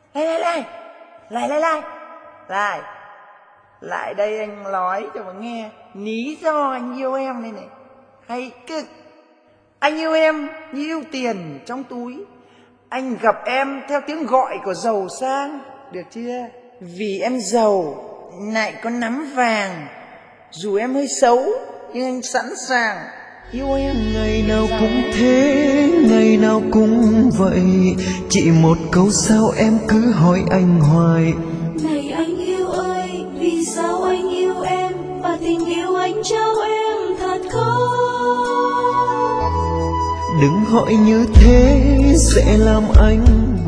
Lại lại đây anh nói cho mà nghe lý do anh yêu em đây này, hay cực. Anh yêu em như yêu tiền trong túi. Anh gặp em theo tiếng gọi của giàu sang, được chưa? Vì em giàu lại có nắm vàng. Dù em hơi xấu nhưng anh sẵn sàng yêu em. Ngày nào cũng thế, ngày nào cũng vậy. Chỉ một câu sao em cứ hỏi anh hoài. Này anh yêu ơi, vì sao anh yêu em, và tình yêu anh trao em thật không? Đừng hỏi như thế sẽ làm anh